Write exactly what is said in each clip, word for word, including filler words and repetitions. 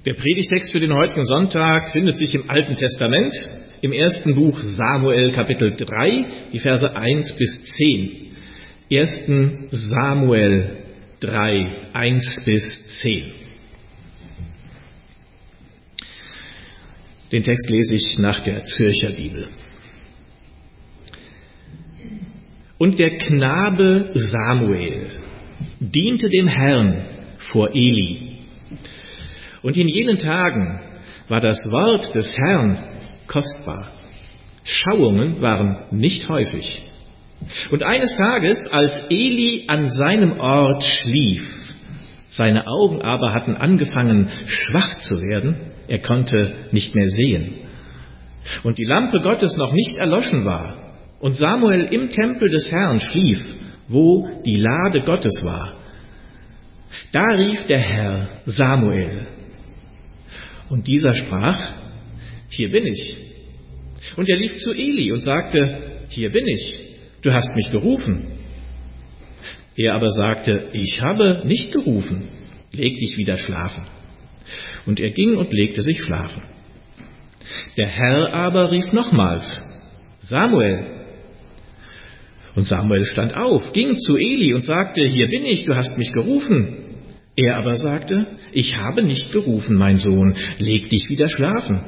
Der Predigtext für den heutigen Sonntag findet sich im Alten Testament, im ersten Buch Samuel, Kapitel drei, die Verse eins bis zehn. ersten Samuel drei, eins bis zehn. Den Text lese ich nach der Zürcher Bibel. Und der Knabe Samuel diente dem Herrn vor Eli. Und in jenen Tagen war das Wort des Herrn kostbar. Schauungen waren nicht häufig. Und eines Tages, als Eli an seinem Ort schlief, seine Augen aber hatten angefangen schwach zu werden, er konnte nicht mehr sehen, und die Lampe Gottes noch nicht erloschen war, und Samuel im Tempel des Herrn schlief, wo die Lade Gottes war, da rief der Herr Samuel. Und dieser sprach, hier bin ich. Und er lief zu Eli und sagte, hier bin ich, du hast mich gerufen. Er aber sagte, ich habe nicht gerufen, leg dich wieder schlafen. Und er ging und legte sich schlafen. Der Herr aber rief nochmals, Samuel. Und Samuel stand auf, ging zu Eli und sagte, hier bin ich, du hast mich gerufen. Er aber sagte, ich habe nicht gerufen, mein Sohn, leg dich wieder schlafen.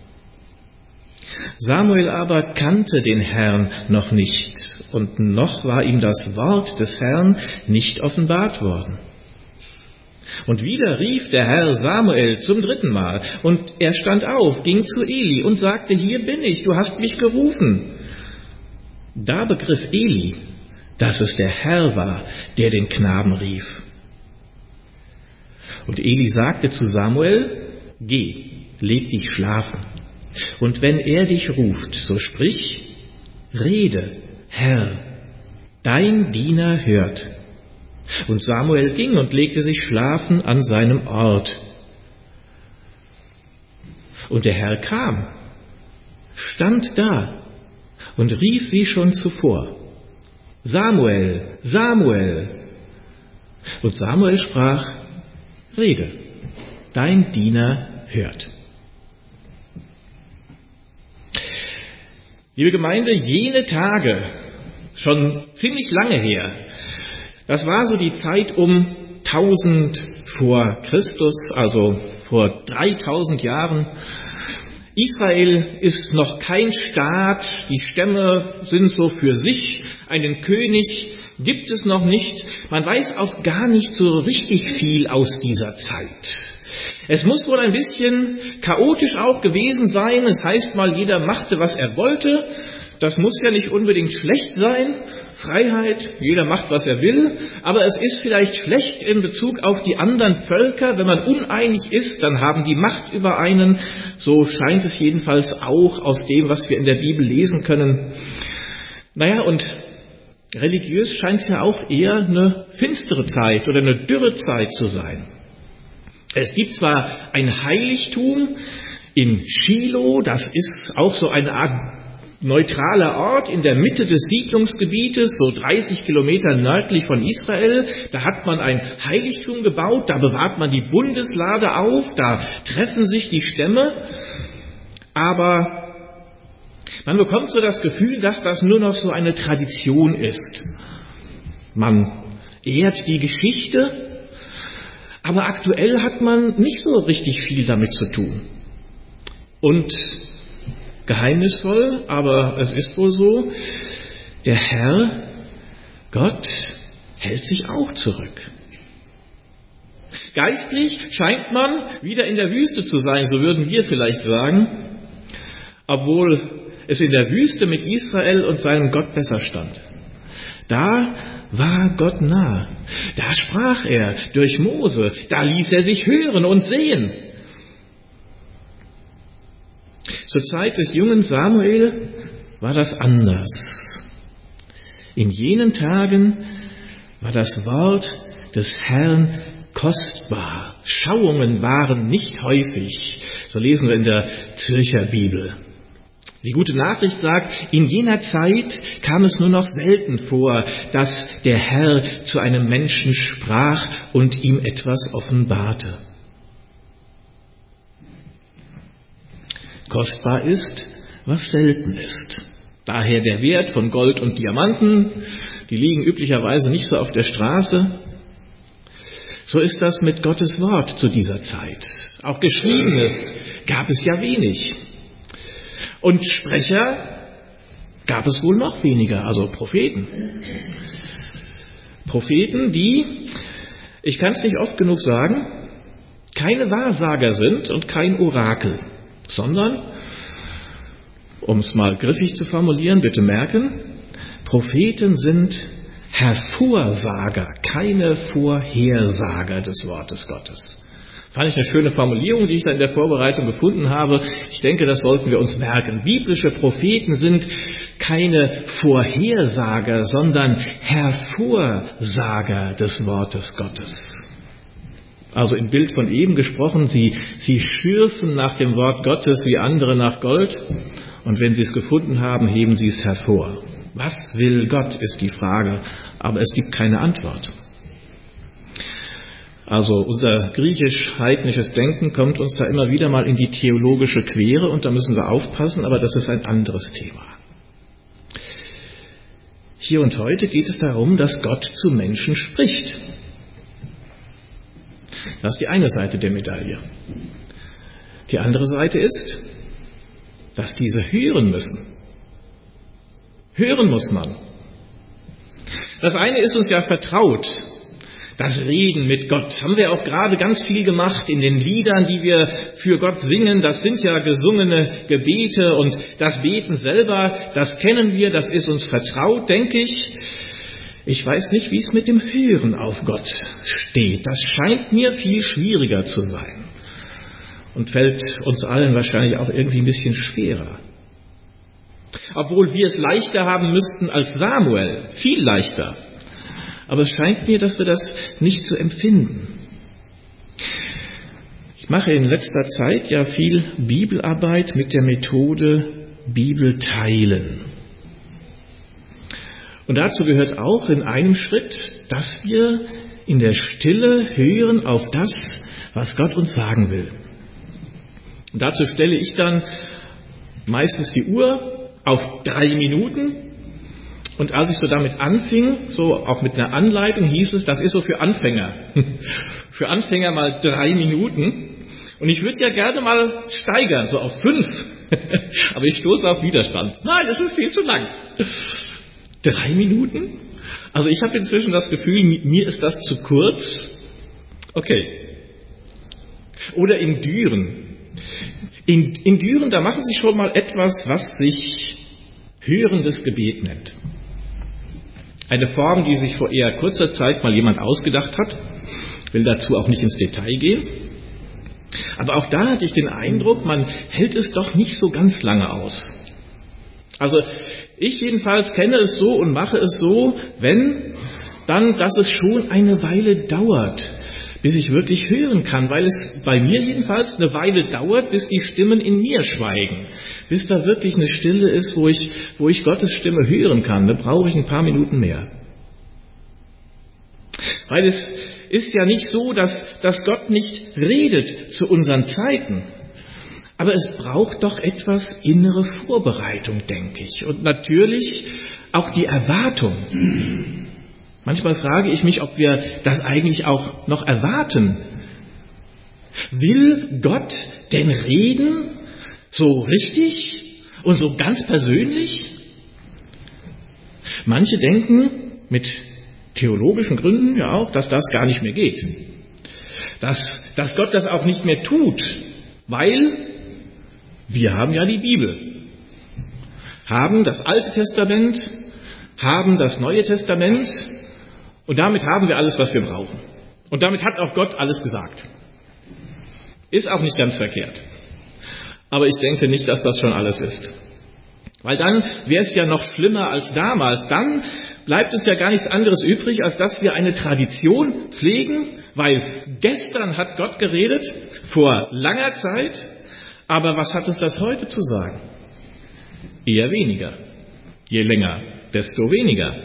Samuel aber kannte den Herrn noch nicht, und noch war ihm das Wort des Herrn nicht offenbart worden. Und wieder rief der Herr Samuel zum dritten Mal, und er stand auf, ging zu Eli und sagte, hier bin ich, du hast mich gerufen. Da begriff Eli, dass es der Herr war, der den Knaben rief. Und Eli sagte zu Samuel, geh, leg dich schlafen. Und wenn er dich ruft, so sprich, rede, Herr, dein Diener hört. Und Samuel ging und legte sich schlafen an seinem Ort. Und der Herr kam, stand da und rief wie schon zuvor, Samuel, Samuel. Und Samuel sprach, rede, dein Diener hört. Liebe Gemeinde, jene Tage, schon ziemlich lange her, das war so die Zeit um tausend vor Christus, also vor dreitausend Jahren. Israel ist noch kein Staat, die Stämme sind so für sich, einen König gibt es noch nicht. Man weiß auch gar nicht so richtig viel aus dieser Zeit. Es muss wohl ein bisschen chaotisch auch gewesen sein. Es heißt mal, jeder machte, was er wollte. Das muss ja nicht unbedingt schlecht sein. Freiheit, jeder macht, was er will. Aber es ist vielleicht schlecht in Bezug auf die anderen Völker. Wenn man uneinig ist, dann haben die Macht über einen. So scheint es jedenfalls auch aus dem, was wir in der Bibel lesen können. Naja, und religiös scheint es ja auch eher eine finstere Zeit oder eine dürre Zeit zu sein. Es gibt zwar ein Heiligtum in Schilo, das ist auch so eine Art neutraler Ort in der Mitte des Siedlungsgebietes, so dreißig Kilometer nördlich von Israel. Da hat man ein Heiligtum gebaut, da bewahrt man die Bundeslade auf, da treffen sich die Stämme. Aber man bekommt so das Gefühl, dass das nur noch so eine Tradition ist. Man ehrt die Geschichte, aber aktuell hat man nicht so richtig viel damit zu tun. Und geheimnisvoll, aber es ist wohl so, der Herr, Gott, hält sich auch zurück. Geistlich scheint man wieder in der Wüste zu sein, so würden wir vielleicht sagen, obwohl es in der Wüste mit Israel und seinem Gott besser stand. Da war Gott nah. Da sprach er durch Mose. Da ließ er sich hören und sehen. Zur Zeit des jungen Samuel war das anders. In jenen Tagen war das Wort des Herrn kostbar. Schauungen waren nicht häufig. So lesen wir in der Zürcher Bibel. Die gute Nachricht sagt, in jener Zeit kam es nur noch selten vor, dass der Herr zu einem Menschen sprach und ihm etwas offenbarte. kostbar ist, was selten ist. Daher der Wert von Gold und Diamanten, die liegen üblicherweise nicht so auf der Straße. So ist das mit Gottes Wort zu dieser Zeit. Auch Geschriebenes gab es ja wenig. Und Sprecher gab es wohl noch weniger, also Propheten. Propheten, die, ich kann es nicht oft genug sagen, keine Wahrsager sind und kein Orakel, sondern, um es mal griffig zu formulieren, bitte merken, Propheten sind Hervorsager, keine Vorhersager des Wortes Gottes. Fand ich eine schöne Formulierung, die ich da in der Vorbereitung gefunden habe. Ich denke, das sollten wir uns merken. Biblische Propheten sind keine Vorhersager, sondern Hervorsager des Wortes Gottes. Also im Bild von eben gesprochen, sie, sie schürfen nach dem Wort Gottes wie andere nach Gold. Und wenn sie es gefunden haben, heben sie es hervor. Was will Gott, ist die Frage, aber es gibt keine Antwort. Also unser griechisch-heidnisches Denken kommt uns da immer wieder mal in die theologische Quere und da müssen wir aufpassen, aber das ist ein anderes Thema. Hier und heute geht es darum, dass Gott zu Menschen spricht. Das ist die eine Seite der Medaille. Die andere Seite ist, dass diese hören müssen. Hören muss man. Das eine ist uns ja vertraut. Das Reden mit Gott haben wir auch gerade ganz viel gemacht in den Liedern, die wir für Gott singen. Das sind ja gesungene Gebete und das Beten selber, das kennen wir, das ist uns vertraut, denke ich. Ich weiß nicht, wie es mit dem Hören auf Gott steht. Das scheint mir viel schwieriger zu sein und fällt uns allen wahrscheinlich auch irgendwie ein bisschen schwerer. Obwohl wir es leichter haben müssten als Samuel, viel leichter. Aber es scheint mir, dass wir das nicht so empfinden. Ich mache in letzter Zeit ja viel Bibelarbeit mit der Methode Bibel teilen. Und dazu gehört auch in einem Schritt, dass wir in der Stille hören auf das, was Gott uns sagen will. Und dazu stelle ich dann meistens die Uhr auf drei Minuten. Und als ich so damit anfing, so auch mit einer Anleitung, hieß es, das ist so für Anfänger. Für Anfänger mal drei Minuten. Und ich würde ja gerne mal steigern, so auf fünf. Aber ich stoße auf Widerstand. Nein, das ist viel zu lang. Drei Minuten? Also ich habe inzwischen das Gefühl, mir ist das zu kurz. Okay. Oder in Düren. In, in Düren, da machen Sie schon mal etwas, was sich hörendes Gebet nennt. Eine Form, die sich vor eher kurzer Zeit mal jemand ausgedacht hat. Ich will dazu auch nicht ins Detail gehen. Aber auch da hatte ich den Eindruck, man hält es doch nicht so ganz lange aus. Also ich jedenfalls kenne es so und mache es so, wenn, dann, dass es schon eine Weile dauert, bis ich wirklich hören kann, weil es bei mir jedenfalls eine Weile dauert, bis die Stimmen in mir schweigen, bis da wirklich eine Stille ist, wo ich, wo ich Gottes Stimme hören kann. Da brauche ich ein paar Minuten mehr. Weil es ist ja nicht so, dass, dass Gott nicht redet zu unseren Zeiten. Aber es braucht doch etwas innere Vorbereitung, denke ich. Und natürlich auch die Erwartung. Manchmal frage ich mich, ob wir das eigentlich auch noch erwarten. Will Gott denn reden so richtig und so ganz persönlich? Manche denken mit theologischen Gründen ja auch, dass das gar nicht mehr geht. Dass, dass Gott das auch nicht mehr tut, weil wir haben ja die Bibel, haben das Alte Testament, haben das Neue Testament und damit haben wir alles, was wir brauchen. Und damit hat auch Gott alles gesagt. Ist auch nicht ganz verkehrt. Aber ich denke nicht, dass das schon alles ist. Weil dann wäre es ja noch schlimmer als damals. Dann bleibt es ja gar nichts anderes übrig, als dass wir eine Tradition pflegen, weil gestern hat Gott geredet, vor langer Zeit, aber was hat es das heute zu sagen? Eher weniger. Je länger, desto weniger.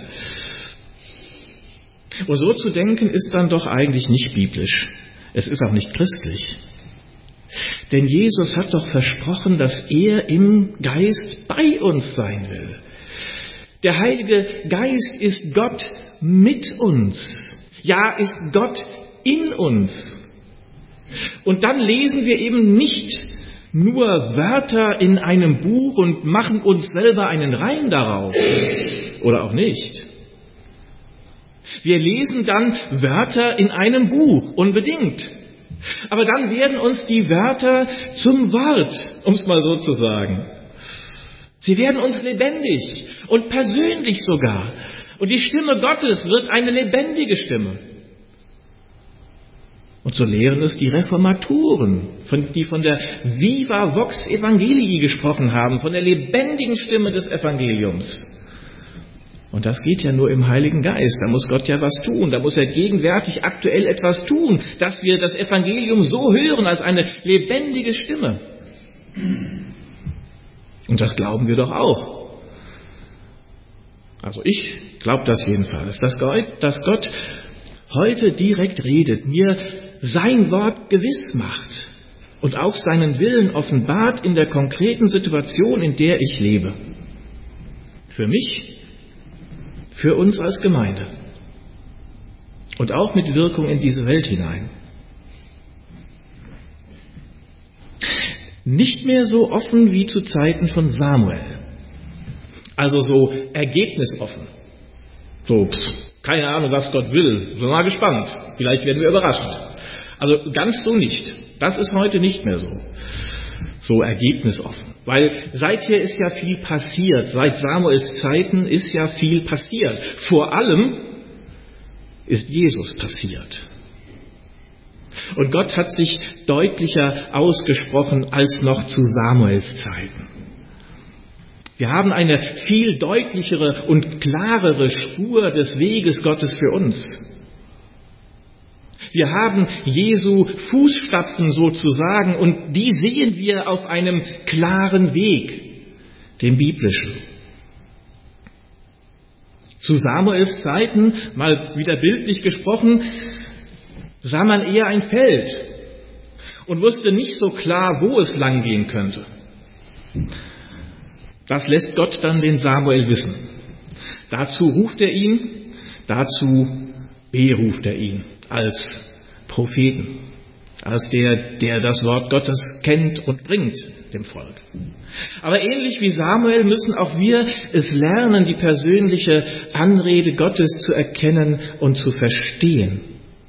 Und so zu denken ist dann doch eigentlich nicht biblisch. Es ist auch nicht christlich. Denn Jesus hat doch versprochen, dass er im Geist bei uns sein will. Der Heilige Geist ist Gott mit uns. Ja, ist Gott in uns. Und dann lesen wir eben nicht nur Wörter in einem Buch und machen uns selber einen Reim darauf. Oder auch nicht. Wir lesen dann Wörter in einem Buch, unbedingt. Aber dann werden uns die Wörter zum Wort, um es mal so zu sagen. Sie werden uns lebendig und persönlich sogar. Und die Stimme Gottes wird eine lebendige Stimme. Und so lehren es die Reformatoren, die von der Viva Vox Evangelii gesprochen haben, von der lebendigen Stimme des Evangeliums. Und das geht ja nur im Heiligen Geist. Da muss Gott ja was tun. Da muss er gegenwärtig aktuell etwas tun, dass wir das Evangelium so hören als eine lebendige Stimme. Und das glauben wir doch auch. Also ich glaube das jedenfalls, dass Gott, dass Gott heute direkt redet, mir sein Wort gewiss macht und auch seinen Willen offenbart in der konkreten Situation, in der ich lebe. Für mich, für uns als Gemeinde und auch mit Wirkung in diese Welt hinein. Nicht mehr so offen wie zu Zeiten von Samuel, also so ergebnisoffen. So, pff, keine Ahnung, was Gott will, sind wir mal gespannt, vielleicht werden wir überrascht. Also ganz so nicht, das ist heute nicht mehr so, so ergebnisoffen. Weil seither ist ja viel passiert. Seit Samuels Zeiten ist ja viel passiert. Vor allem ist Jesus passiert. Und Gott hat sich deutlicher ausgesprochen als noch zu Samuels Zeiten. Wir haben eine viel deutlichere und klarere Spur des Weges Gottes für uns. Wir haben Jesu Fußstapfen sozusagen und die sehen wir auf einem klaren Weg, dem biblischen. Zu Samuels Zeiten, mal wieder bildlich gesprochen, sah man eher ein Feld und wusste nicht so klar, wo es lang gehen könnte. Das lässt Gott dann den Samuel wissen. Dazu ruft er ihn, dazu beruft er ihn als Propheten, als der, der das Wort Gottes kennt und bringt dem Volk. Aber ähnlich wie Samuel müssen auch wir es lernen, die persönliche Anrede Gottes zu erkennen und zu verstehen.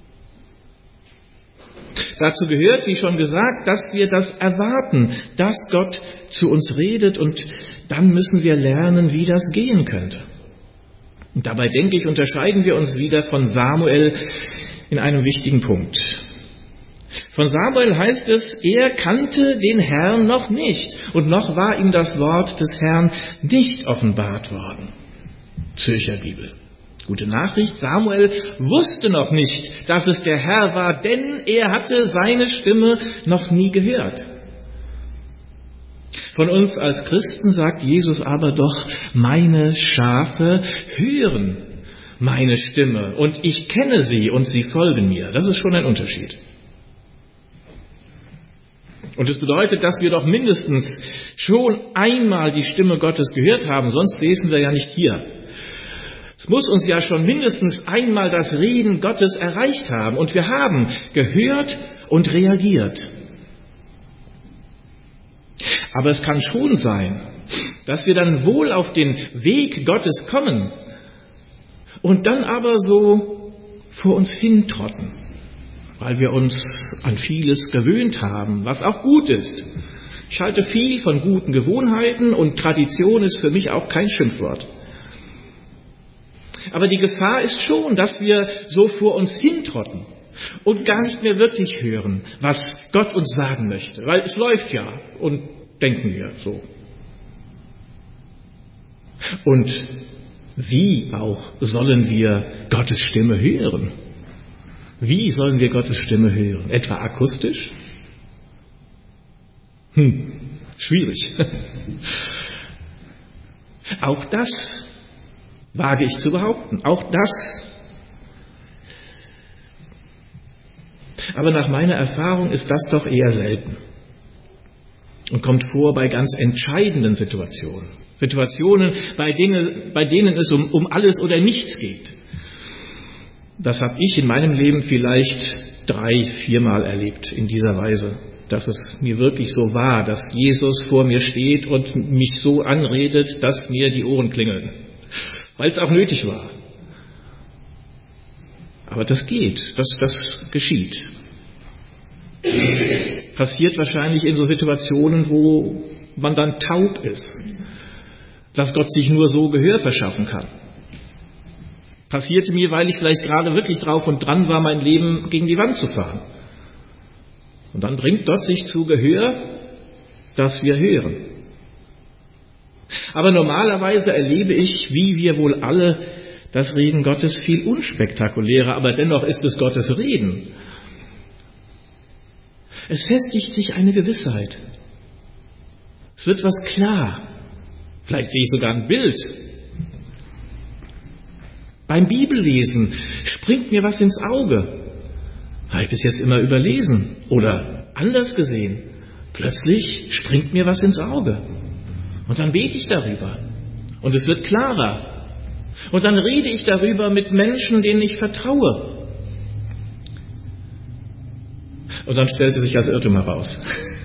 Dazu gehört, wie schon gesagt, dass wir das erwarten, dass Gott zu uns redet und dann müssen wir lernen, wie das gehen könnte. Und dabei, denke ich, unterscheiden wir uns wieder von Samuel in einem wichtigen Punkt. Von Samuel heißt es, er kannte den Herrn noch nicht und noch war ihm das Wort des Herrn nicht offenbart worden. Zürcher Bibel. Gute Nachricht, Samuel wusste noch nicht, dass es der Herr war, denn er hatte seine Stimme noch nie gehört. Von uns als Christen sagt Jesus aber doch, meine Schafe hören meine Stimme und ich kenne sie und sie folgen mir. Das ist schon ein Unterschied. Und es bedeutet, dass wir doch mindestens schon einmal die Stimme Gottes gehört haben, sonst säßen wir ja nicht hier. Es muss uns ja schon mindestens einmal das Reden Gottes erreicht haben und wir haben gehört und reagiert. Aber es kann schon sein, dass wir dann wohl auf den Weg Gottes kommen und dann aber so vor uns hintrotten, weil wir uns an vieles gewöhnt haben, was auch gut ist. Ich halte viel von guten Gewohnheiten und Tradition ist für mich auch kein Schimpfwort. Aber die Gefahr ist schon, dass wir so vor uns hintrotten und gar nicht mehr wirklich hören, was Gott uns sagen möchte. Weil es läuft ja und denken wir so. Und wie auch sollen wir Gottes Stimme hören? Wie sollen wir Gottes Stimme hören? Etwa akustisch? Hm, schwierig. Auch das wage ich zu behaupten. Auch das. Aber nach meiner Erfahrung ist das doch eher selten. und kommt vor bei ganz entscheidenden Situationen. Situationen, bei denen, bei denen es um, um alles oder nichts geht. Das habe ich in meinem Leben vielleicht drei, viermal erlebt in dieser Weise, dass es mir wirklich so war, dass Jesus vor mir steht und mich so anredet, dass mir die Ohren klingeln, weil es auch nötig war. Aber das geht, das, das geschieht. Passiert wahrscheinlich in so Situationen, wo man dann taub ist, dass Gott sich nur so Gehör verschaffen kann. Passierte mir, weil ich vielleicht gerade wirklich drauf und dran war, mein Leben gegen die Wand zu fahren. Und dann bringt Gott sich zu Gehör, dass wir hören. Aber normalerweise erlebe ich, wie wir wohl alle, das Reden Gottes viel unspektakulärer, aber dennoch ist es Gottes Reden. Es festigt sich eine Gewissheit. Es wird was klar. Vielleicht sehe ich sogar ein Bild. Beim Bibellesen springt mir was ins Auge. Habe ich bis jetzt immer überlesen oder anders gesehen. Plötzlich springt mir was ins Auge. Und dann bete ich darüber. Und es wird klarer. Und dann rede ich darüber mit Menschen, denen ich vertraue. Und dann stellte sich als Irrtum heraus.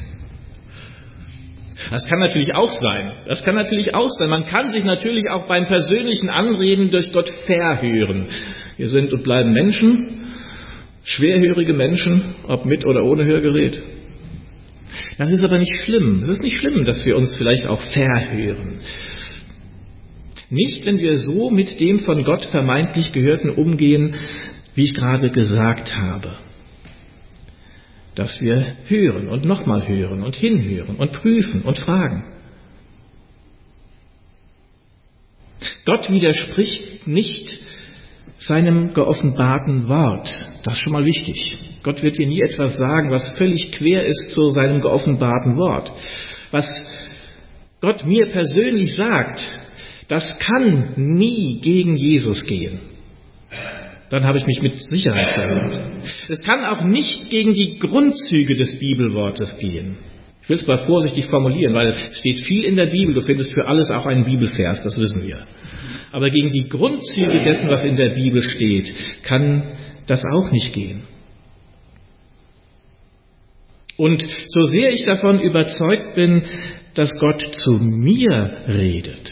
Das kann natürlich auch sein. Das kann natürlich auch sein. Man kann sich natürlich auch beim persönlichen Anreden durch Gott verhören. Wir sind und bleiben Menschen, schwerhörige Menschen, ob mit oder ohne Hörgerät. Das ist aber nicht schlimm. Es ist nicht schlimm, dass wir uns vielleicht auch verhören. Nicht, wenn wir so mit dem von Gott vermeintlich Gehörten umgehen, wie ich gerade gesagt habe. Dass wir hören und nochmal hören und hinhören und prüfen und fragen. Gott widerspricht nicht seinem geoffenbarten Wort. Das ist schon mal wichtig. Gott wird hier nie etwas sagen, was völlig quer ist zu seinem geoffenbarten Wort. Was Gott mir persönlich sagt, das kann nie gegen Jesus gehen. Dann habe ich mich mit Sicherheit verhört. Es kann auch nicht gegen die Grundzüge des Bibelwortes gehen. Ich will es mal vorsichtig formulieren, weil es steht viel in der Bibel. Du findest für alles auch einen Bibelvers, das wissen wir. Aber gegen die Grundzüge dessen, was in der Bibel steht, kann das auch nicht gehen. Und so sehr ich davon überzeugt bin, dass Gott zu mir redet,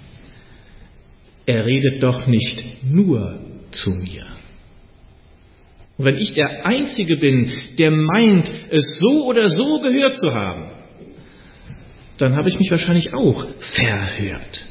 er redet doch nicht nur zu mir. Und wenn ich der Einzige bin, der meint, es so oder so gehört zu haben, dann habe ich mich wahrscheinlich auch verhört.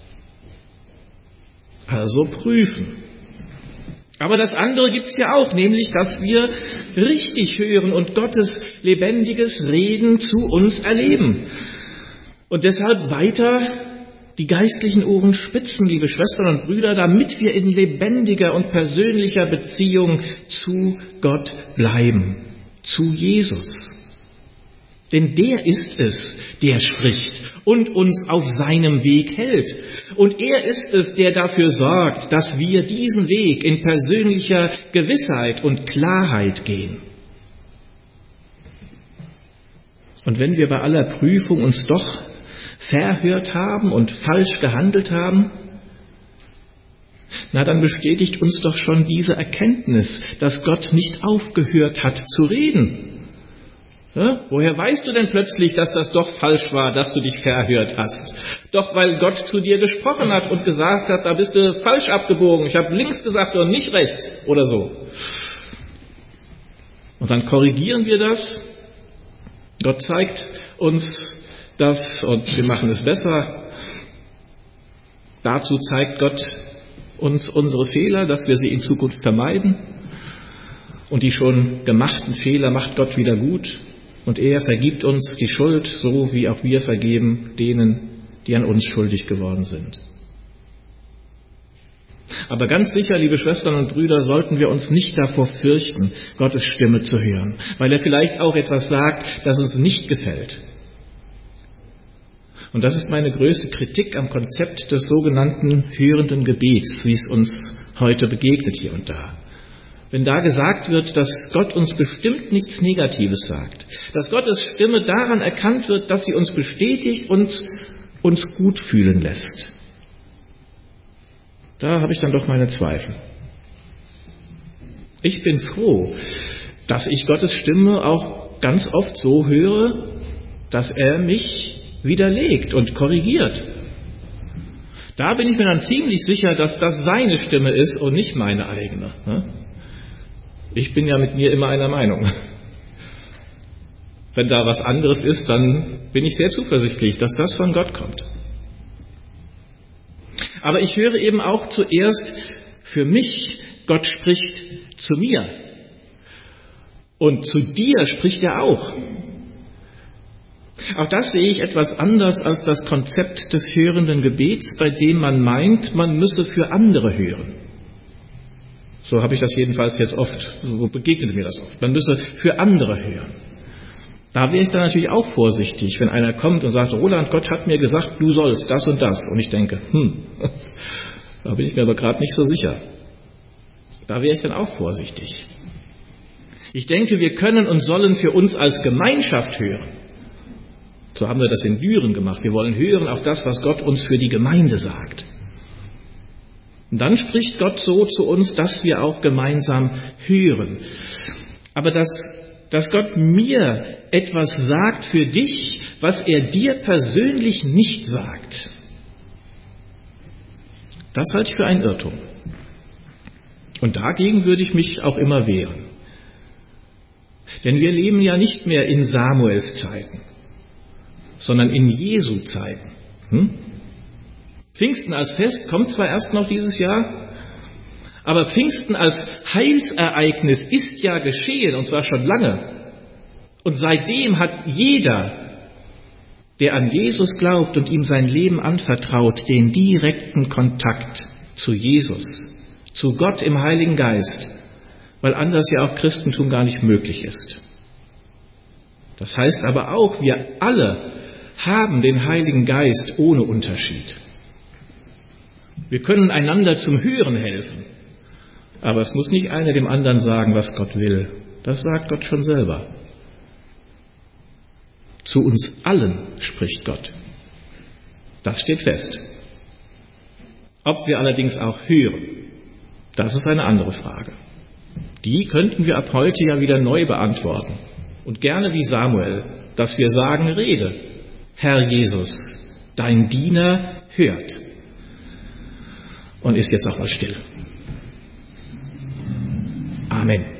Also prüfen. Aber das andere gibt es ja auch, nämlich, dass wir richtig hören und Gottes lebendiges Reden zu uns erleben. Und deshalb weiter die geistlichen Ohren spitzen, liebe Schwestern und Brüder, damit wir in lebendiger und persönlicher Beziehung zu Gott bleiben, zu Jesus. Denn der ist es, der spricht und uns auf seinem Weg hält. Und er ist es, der dafür sorgt, dass wir diesen Weg in persönlicher Gewissheit und Klarheit gehen. Und wenn wir bei aller Prüfung uns doch verhört haben und falsch gehandelt haben, na dann bestätigt uns doch schon diese Erkenntnis, dass Gott nicht aufgehört hat zu reden. Ja? Woher weißt du denn plötzlich, dass das doch falsch war, dass du dich verhört hast? Doch weil Gott zu dir gesprochen hat und gesagt hat, da bist du falsch abgebogen, ich habe links gesagt und nicht rechts oder so. Und dann korrigieren wir das. Gott zeigt uns das und wir machen es besser. Dazu zeigt Gott uns unsere Fehler, dass wir sie in Zukunft vermeiden. Und die schon gemachten Fehler macht Gott wieder gut. Und er vergibt uns die Schuld, so wie auch wir vergeben denen, die an uns schuldig geworden sind. Aber ganz sicher, liebe Schwestern und Brüder, sollten wir uns nicht davor fürchten, Gottes Stimme zu hören, weil er vielleicht auch etwas sagt, das uns nicht gefällt. Und das ist meine größte Kritik am Konzept des sogenannten hörenden Gebets, wie es uns heute begegnet hier und da. wenn da gesagt wird, dass Gott uns bestimmt nichts Negatives sagt, dass Gottes Stimme daran erkannt wird, dass sie uns bestätigt und uns gut fühlen lässt. Da habe ich dann doch meine Zweifel. Ich bin froh, dass ich Gottes Stimme auch ganz oft so höre, dass er mich widerlegt und korrigiert. Da bin ich mir dann ziemlich sicher, dass das seine Stimme ist und nicht meine eigene. Ich bin ja mit mir immer einer Meinung. Wenn da was anderes ist, dann bin ich sehr zuversichtlich, dass das von Gott kommt. Aber ich höre eben auch zuerst für mich, Gott spricht zu mir. Und zu dir spricht er auch. Auch das sehe ich etwas anders als das Konzept des hörenden Gebets, bei dem man meint, man müsse für andere hören. So habe ich das jedenfalls jetzt oft, so begegnet mir das oft. Man müsse für andere hören. Da wäre ich dann natürlich auch vorsichtig, wenn einer kommt und sagt, Roland, Gott hat mir gesagt, du sollst das und das. Und ich denke, hm, da bin ich mir aber gerade nicht so sicher. Da wäre ich dann auch vorsichtig. Ich denke, wir können und sollen für uns als Gemeinschaft hören. So haben wir das in Düren gemacht. Wir wollen hören auf das, was Gott uns für die Gemeinde sagt. Und dann spricht Gott so zu uns, dass wir auch gemeinsam hören. Aber dass, dass Gott mir etwas sagt für dich, was er dir persönlich nicht sagt, das halte ich für einen Irrtum. Und dagegen würde ich mich auch immer wehren. Denn wir leben ja nicht mehr in Samuels Zeiten, sondern in Jesu Zeiten. Hm? Pfingsten als Fest kommt zwar erst noch dieses Jahr, aber Pfingsten als Heilsereignis ist ja geschehen, und zwar schon lange. Und seitdem hat jeder, der an Jesus glaubt und ihm sein Leben anvertraut, den direkten Kontakt zu Jesus, zu Gott im Heiligen Geist, weil anders ja auch Christentum gar nicht möglich ist. Das heißt aber auch, wir alle haben den Heiligen Geist ohne Unterschied. Wir können einander zum Hören helfen, aber es muss nicht einer dem anderen sagen, was Gott will. Das sagt Gott schon selber. Zu uns allen spricht Gott. Das steht fest. Ob wir allerdings auch hören, das ist eine andere Frage. Die könnten wir ab heute ja wieder neu beantworten. Und gerne wie Samuel, dass wir sagen, rede, Herr Jesus, dein Diener hört. Und ist jetzt auch mal still. Amen.